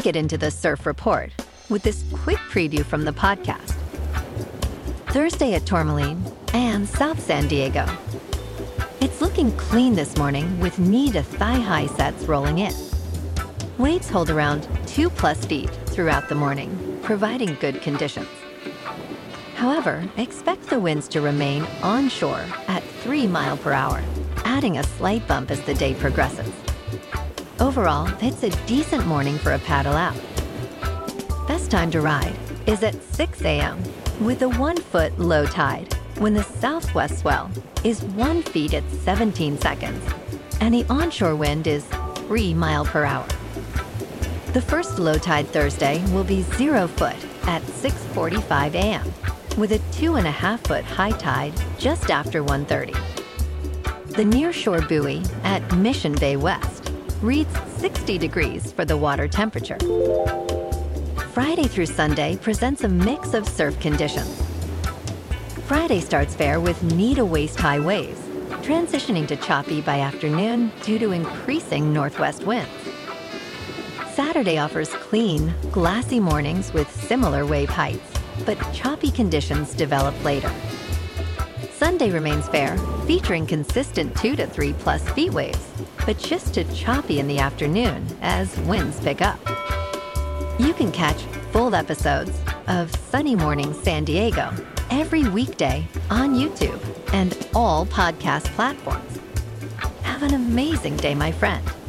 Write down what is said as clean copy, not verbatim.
get into the surf report with this quick preview from the podcast. Thursday at Tourmaline and South San Diego. It's looking clean this morning with knee to thigh-high sets rolling in. Waves hold around 2+ feet throughout the morning, providing good conditions. However, expect the winds to remain onshore at 3 miles per hour, adding a slight bump as the day progresses. Overall, it's a decent morning for a paddle out. Best time to ride is at 6 a.m. with a 1-foot low tide when the southwest swell is 1 foot at 17 seconds and the onshore wind is 3 miles per hour. The first low tide Thursday will be 0 foot at 6:45 a.m. with a 2.5-foot high tide just after 1:30. The nearshore buoy at Mission Bay West reads 60 degrees for the water temperature. Friday through Sunday presents a mix of surf conditions. Friday starts fair with knee to waist-high waves, transitioning to choppy by afternoon due to increasing northwest winds. Saturday offers clean, glassy mornings with similar wave heights, but choppy conditions develop later. Sunday remains fair, featuring consistent 2 to 3+ feet waves, but just to choppy in the afternoon as winds pick up. You can catch full episodes of Sunny Morning San Diego every weekday on YouTube and all podcast platforms. Have an amazing day, my friend.